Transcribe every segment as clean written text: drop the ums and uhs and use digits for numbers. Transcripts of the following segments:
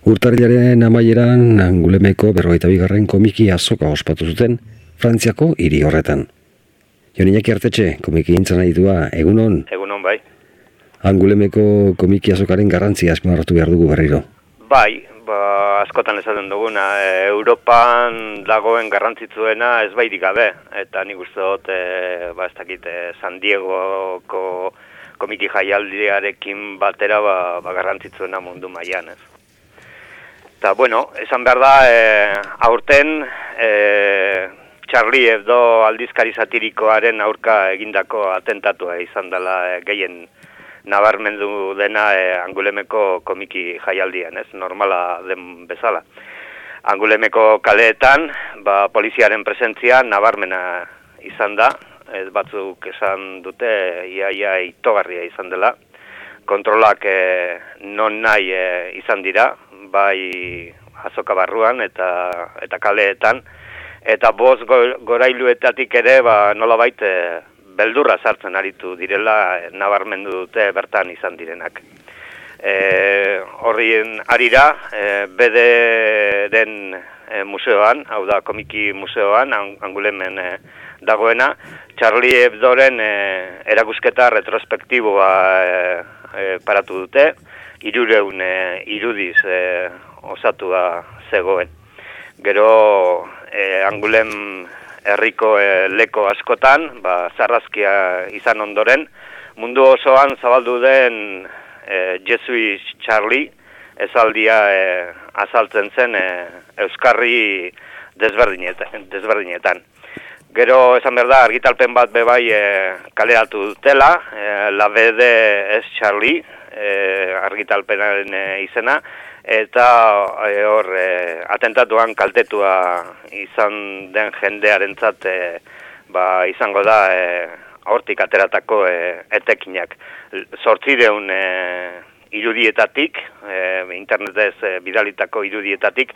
Urtarrilaren amaieran Angulemeko 52. komiki azoka ospatu zuten Frantziako hiri horretan. Jon Iñaki Artetxe, komiki gintzan aditua, egunon? Egunon, bai. Angulemeko komiki azokaren garrantzia azpimarratu behar dugu berriro. Bai, askotan esaten duguna, Europan dagoen garrantzitsuena ez bairik gabe, eta nik uste dut, ez dakit, San Diegoko komiki jaialdiarekin batera garrantzitsuena mundu mailan, ez. Eta, bueno, esan behar da, aurten Charlie Hebdo aldizkari satirikoaren aurka egindako atentatua izan dela gehien nabarmendu dena Angulemeko komiki jaialdian, ez? Normala den bezala. Angulemeko kaleetan, poliziaren presentzia nabarmena izan da, batzuk esan dute ia itogarria izan dela. Kontrolak non nahi izan dira, bai azoka barruan eta kaleetan, eta bost gorailuetatik ere nolabait beldurra sartzen aritu direla nabarmendu dute bertan izan direnak. Horrien arira, BD-den museoan, hau da komiki museoan, Angulemen dagoena, Charlie Hebdoren erakusketa retrospektiboa paratu dute, 300 irudiz osatua zegoen. Gero Angulem herriko leko askotan, zarrazkia izan ondoren, mundu osoan zabaldu den Jesuit Charlie esaldia azaltzen zen euskarri desberdinetan. Gero esan behar da, argitalpen bat bebai kaleratu dutela, La BD es Charlie, argitalpenaren izena, eta hor atentatuan kaltetua izan den jendearentzat izango da hortik ateratako etekinak. 800 irudietatik, internetez bidalitako irudietatik,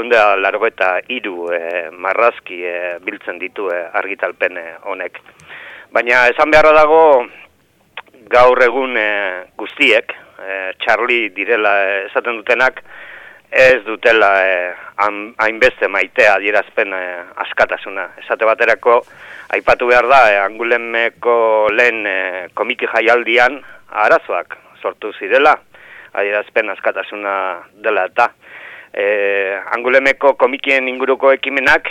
183 marrazki biltzen ditu argitalpen honek. Baina esan beharra dago gaur egun guztiek, Charlie direla esaten dutenak, ez dutela hainbeste maitea adierazpen askatasuna. Esate baterako, aipatu behar da, Angulemeko lehen komiki jaialdian arazoak sortu zirela, adierazpen askatasuna dela eta. Angulemeko komikien inguruko ekimenak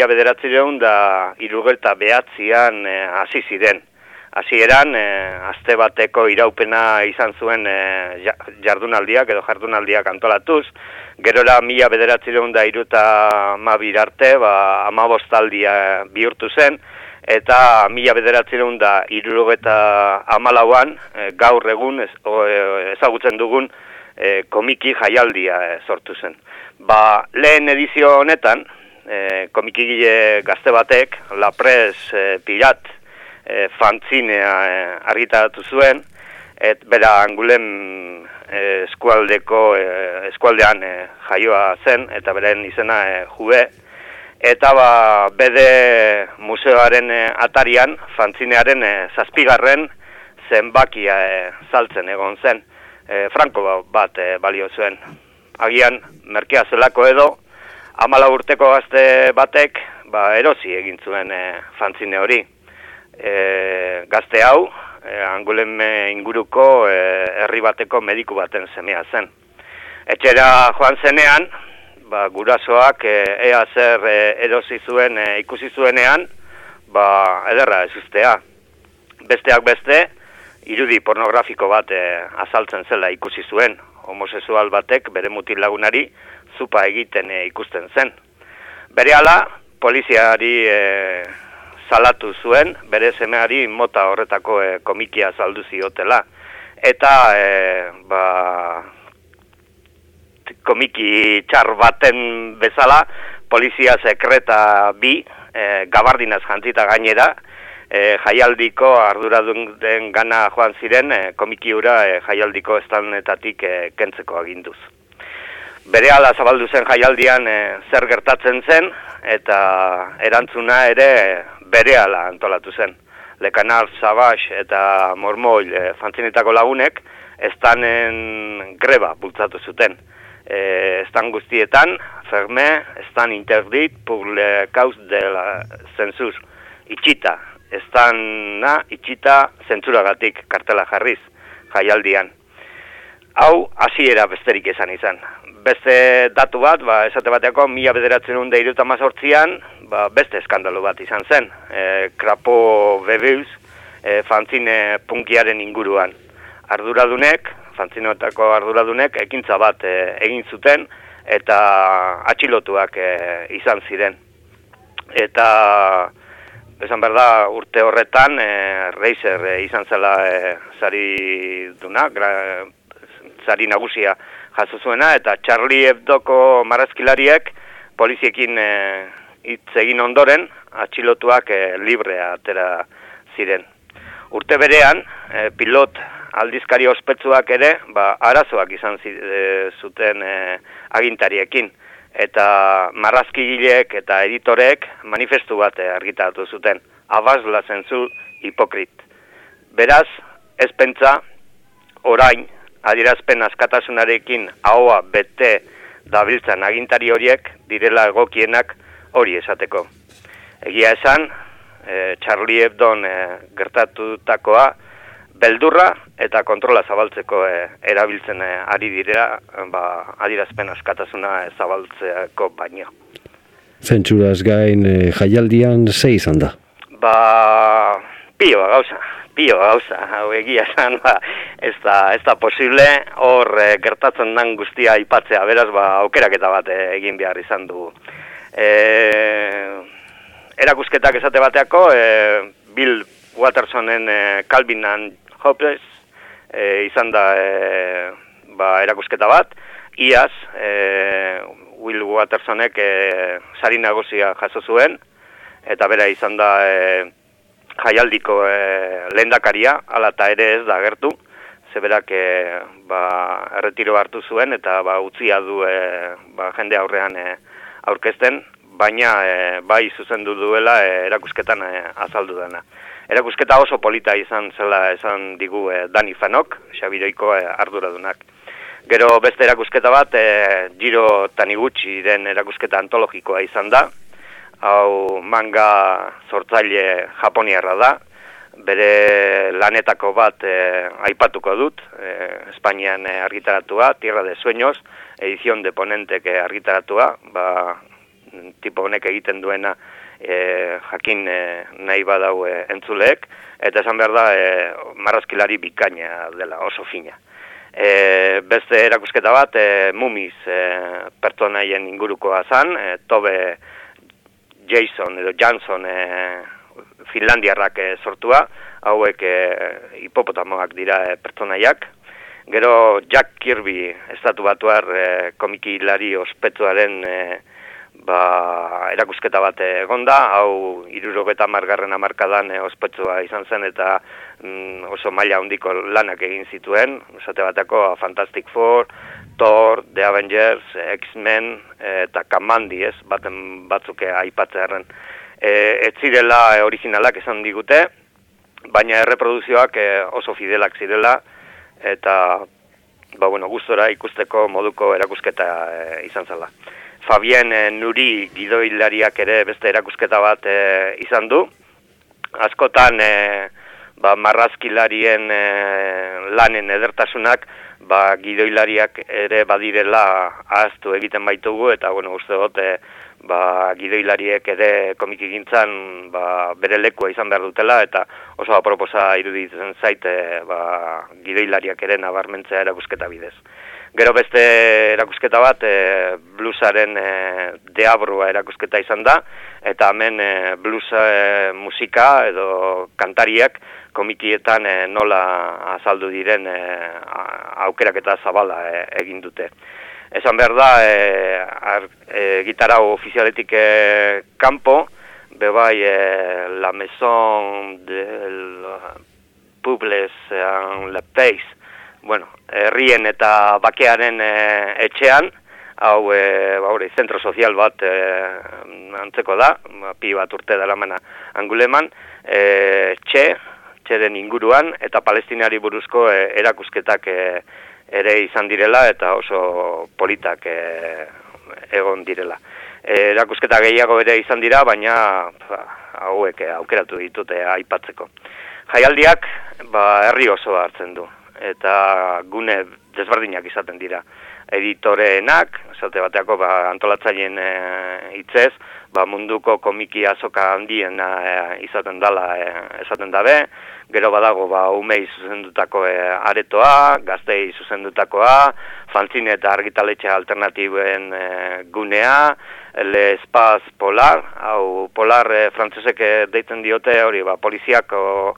1979an hasi ziren. Hasieran, aste bateko iraupena izan zuen jardunaldiak edo jardunaldiak antolatuz, gerora 1972 arte 15 bihurtu zen, eta 1974an gaur egun ezagutzen dugun komiki jaialdia sortu zen. Lehen edizio honetan, komikigile gazte batek, La Presse Pirate, fanzinea argitaratu zuen, bera Angulem eskualdean jaioa zen, eta beren izena Jue, eta BD museoaren atarian, fanzinearen 7. zenbakia saltzen egon zen, franko bat balio zuen. Agian, merkea zelako edo, 14 urteko gazte batek erosi egin zuen fanzine hori. Gazte hau, Angulem inguruko herri bateko mediku baten semea zen. Etxera joan zenean, gurasoak ea zer erosi zuen ikusi zuenean, ederra ez ustea. Besteak beste, irudi pornografiko bat azaltzen zela ikusi zuen. Homosexual batek bere mutil lagunari zupa egiten ikusten zen. Berehala, poliziari salatu zuen, bere semeari mota horretako komikia saldu ziotela. Eta komiki txar baten bezala, polizia sekreta 2, gabardinaz jantzita gainera, jaialdiko arduradun den gana joan ziren, komiki hura jaialdiko estanetatik kentzeko aginduz. Berehala zabaldu zen jaialdian zer gertatzen zen, eta erantzuna ere berehala antolatu zen. Le Canard Savage eta Mormoil fanzinetako lagunek estanen greba bultzatu zuten. Estan guztietan, ferme, estan interdit pour le cause de la censur. Itxita, estana itxita zentzuragatik kartela jarriz, jaialdian. Hau, hasiera besterik izan. Beste datu bat, esate bateako, 1978an, beste eskandalu bat izan zen. Crapaud Vebeus, fanzine punkiaren inguruan. Fanzinoetako arduradunek, ekintza bat egin zuten, eta atxilotuak izan ziren. Eta, esan behar da, urte horretan, Reiser izan zela sari duna, sari nagusia jaso zuena, eta Charlie Hebdoko marrazkilariek poliziekin hitz egin ondoren, atxilotuak librea atera ziren. Urte berean, pilot aldizkari ospetsuak ere, arazoak izan zuten agintariekin, eta marrazkigileek eta editorek manifestu bat argitaratu zuten, abaz la censur hipokrit. Beraz, ez pentsa, orain, adierazpen askatasunarekin ahoa bete dabiltzan agintari horiek direla egokienak hori esateko. Egia esan, Charlie Hebdon gertatutakoa beldurra eta kontrola zabaltzeko erabiltzen ari direla, adierazpen askatasuna zabaltzeko baino. Zentsuraz gain jaialdian ze izan da? Pio gauza, hau egia esan, ez da posible, hor gertatzen den guztia aipatzea, beraz, aukeraketa bat egin behar izan du. Erakusketak esate bateako, Bill Wattersonen Calvin and Hobbes izan da erakusketa bat, iaz, Will Wattersonek sari nagusia jaso zuen, eta bera izan da jaialdiko lehendakaria, hala eta ere ez da agertu, zeberak erretiro hartu zuen eta utzia du jende aurrean aurkezten, baina bai zuzendu duela erakusketan azaldu dena. Erakusketa oso polita izan zela esan digu Dani Fanok, Xabiroiko arduradunak. Gero beste erakusketa bat, Jiro Taniguchiren erakusketa antologikoa izan da, hau manga sortzaile japoniarra da, bere lanetako bat aipatuko dut, Espainian argitaratua, Tierra de Sueños, edición de Ponentek argitaratua, tipo honek egiten duena jakin nahi badau entzuleek, eta esan behar da marrazkilari bikaina dela, oso fina. Beste erakusketa bat, Mumiz pertsonaien ingurukoa zan, Tobe Jansson finlandiarrak sortua, hauek hipopotamoak dira pertsonaiak. Gero Jack Kirby, estatu batuar komikilari ospetsuaren erakusketa bat egonda, hau 70. hamarkadan ospetsua izan zen eta oso maila handiko lanak egin zituen, esate bateko Fantastic Four, Thor, The Avengers, X-Men eta Kamandi, batzuk aipatzearen. Ez zirela originalak esan digute, baina erreproduzioak oso fidelak zirela eta gustora ikusteko moduko erakusketa izan zela. Fabien Nuri gidoilariak ere beste erakusketa bat izan du. Askotan marrazkilarien lanen edertasunak gidoilariak ere badirela ahaztu egiten baitugu eta uste dut gidoilariek ere komikigintzan bere lekua izan behar dutela eta oso aproposa iruditzen zaite gidoilariak ere nabarmentzea erakusketa bidez. Gero beste erakusketa bat, bluesaren deabrua erakusketa izan da, eta hemen blues musika edo kantariak komikietan nola azaldu diren aukeraketa zabala egin dute. Esan behar da, gitarau ofizialetik kanpo, bebai La Maison del Publes en Le Pays, herrien eta bakearen etxean, hau zentro sozial bat antzeko da, pi bat urte dela mana Anguleman, txeren inguruan eta palestinari buruzko erakusketak ere izan direla eta oso politak egon direla. Erakusketa gehiago ere izan dira, baina hauek aukeratu ditute aipatzeko. Jaialdiak herri oso hartzen du, eta gune desberdinak izaten dira. Editoreenak, esate bateako antolatzaileen hitzez, munduko komiki azoka handiena izaten dela esaten dabe, gero badago umei zuzendutako aretoa, gaztei zuzendutakoa, fanzine eta argitaletxe alternatiben gunea, Le Espace Polar, hau Polar frantzesek deitzen diote hori, poliziako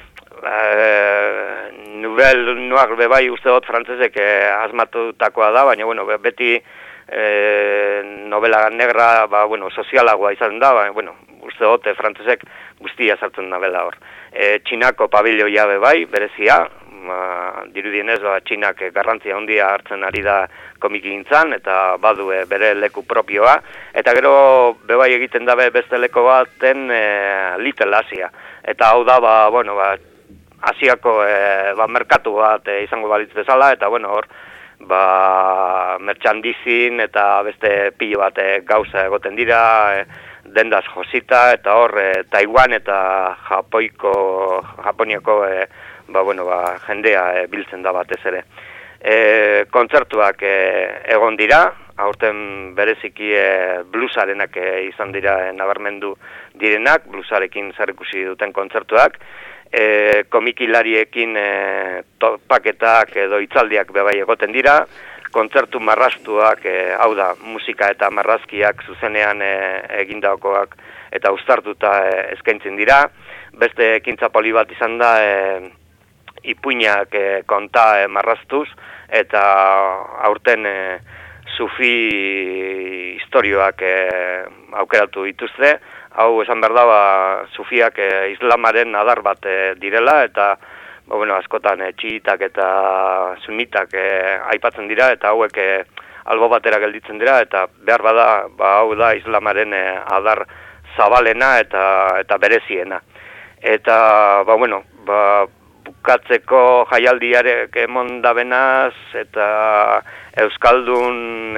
Nouvelle Noir bebai uste dut frantzesek asmatutakoa da, baina beti novela negra sozialagoa izan da, uste dut frantzesek guztia sartzen nabela hor. Txinako pabiloia bebai, berezia, dirudienez Txinak garrantzia handia hartzen ari da komikintzan, eta badu bere leku propioa, eta gero bebai egiten dabe beste leku baten Little Asia, eta hau da Asiako merkatu bat izango balitz bezala, eta hor merchandising eta beste pilo bat gauza egoten dira, dendaz josita, eta hor Taiwan eta Japoniako jendea biltzen da batez ere. Kontzertuak egon dira, aurten bereziki bluesarenak izan dira nabarmendu direnak, bluesarekin zerikusi duten kontzertuak, komikilariekin topaketak edo hitzaldiak bebai egoten dira, kontzertu marrastuak, hau da, musika eta marrazkiak zuzenean egindakoak eta uztartuta eskaintzen dira, beste ekintza poli bat izan da ipuinak konta marraztuz, eta aurten sufi historioak aukeratu dituzte. Hau esan behar da, sufiak islamaren adar bat direla, eta askotan txiitak eta sunnitak aipatzen dira, eta hauek albo batera gelditzen dira, eta behar bada, hau da islamaren adar zabalena eta bereziena. Eta, bukatzeko jaialdiarek emon dabenaz, eta Euskaldun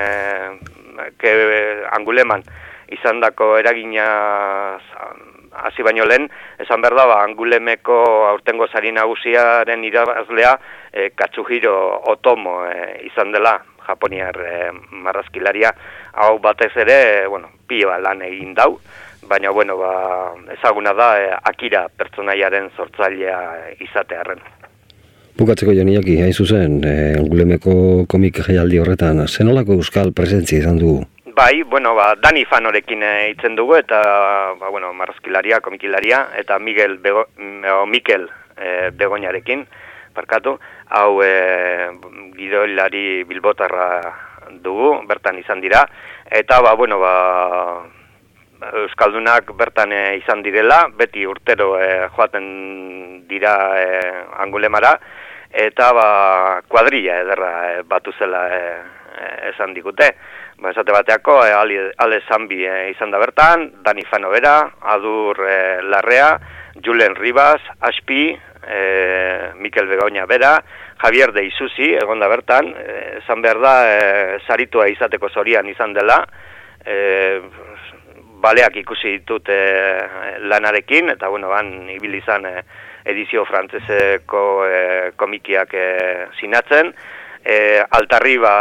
Anguleman izandako eragina hasi baino lehen, esan behar da, Angulemeko aurtengo sari nagusiaren irabazlea Katsuhiro Otomo izan dela, japoniar marrazkilaria. Hau batez ere, pioa lan egin dau, baina ezaguna da Akira pertsonaiaren sortzailea izatearren. Bukatzeko Joniaki, hain zuzen, Angulemeko komik jaialdi horretan, zenolako euskal presentzia izan du? Bai, Dani Fanorekin hitzen dugu, eta marrazkilaria, komikilaria, eta Mikel Begoñarekin, parkatu, hau gidoilari bilbotarra dugu, bertan izan dira, eta Euskaldunak bertan izan direla, beti urtero joaten dira Angulemara, eta kuadrilla ederra batu zela esan digute. Esate bateako, Ale Zambi izan da bertan, Dani Fano bera, Adur Larrea, Julen Ribas, Aspi, Mikel Begoña bera, Javier de Isusi, egon da bertan, esan behar da, saritua izateko zorian izan dela, baleak ikusi ditut lanarekin, eta han ibili izan edizio frantzeseko komikiak sinatzen, Altarriba,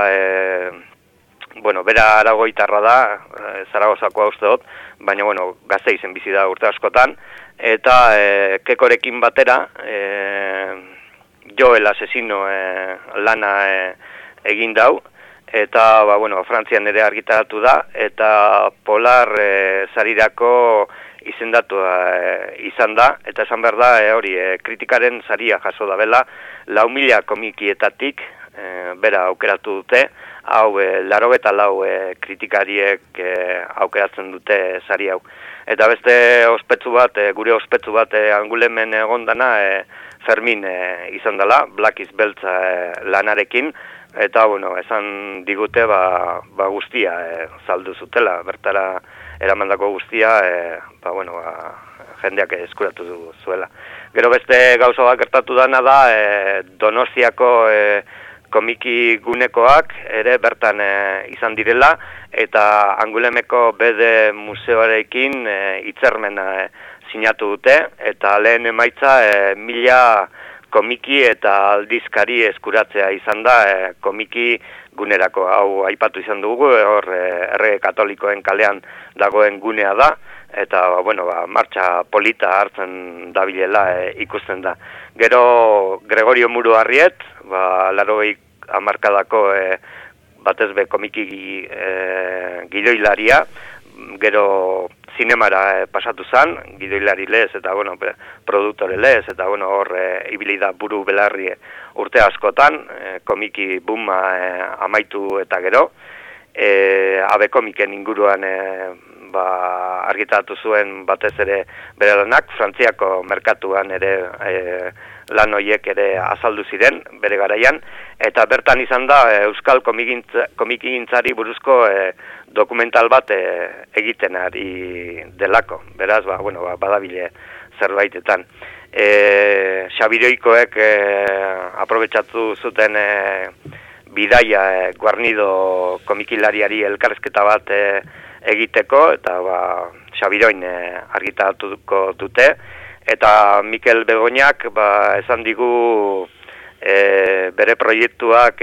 bera aragoitarra da, Zaragozakoa uste dut, baina Gasteizen bizi da urte askotan, eta Kekorekin batera, Joel Asesino lana egin dau, eta Frantzian ere argitaratu da, eta Polar sarirako izendatua izan da, eta esan behar da hori kritikaren saria jaso da bela, 4.000 komikietatik bera aukeratu dute, hau 84 kritikariek aukeratzen dute sari hau. Eta beste ospetsu bat, gure ospetsu bat Angulemen egondana Fermin izan dela, Black is Beltza lanarekin, eta esan digute guztia saldu zutela, bertara eramandako guztia jendeak eskuratu zuela. Gero beste gauza bat gertatu dana da Donostiako komiki gunekoak ere bertan izan direla, eta Angulemeko bede museoarekin hitzarmena sinatu dute, eta lehen emaitza 1000 komiki eta aldizkari eskuratzea izan da komiki gunerako. Hau aipatu izan dugu, hor Errege Katolikoen kalean dagoen gunea da, eta martxa polita hartzen dabilela ikusten da. Gero Gregorio Muruarriet, 80 hamarkadako batez be komiki gidoilaria, gero zinemara pasatu zen, gidoilari lez eta produktore lez, eta hor ibili da buru belarri urte askotan, komiki booma amaitu eta gero, abe komiken inguruan argitaratu zuen batez ere bere lanak, Frantziako merkatuan ere lan horiek ere azaldu ziren bere garaian, eta bertan izan da euskal komikigintzari buruzko dokumental bat egiten ari delako. Beraz, badabile zerbaitetan. Xabiroikoek aprobetxatu zuten bidaia Guarnido komikilariari elkarrezketa bat egiteko, eta Xabiroin argitaratuko dute, eta Mikel Begoñak esan digu bere proiektuak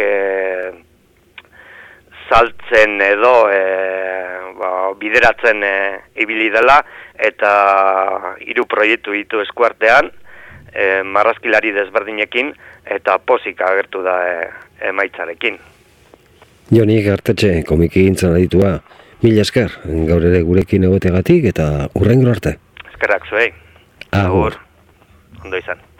saltzen edo bideratzen ibili dela, eta 3 proiektu ditu eskuartean, marrazkilari desberdinekin, eta pozik agertu da emaitzarekin. Joni Gartetxe, komikigintzan aditua, mila esker, gaur ere gurekin egoteagatik eta hurrengero arte. Eskerrak zuei. Agur. Ondo izan.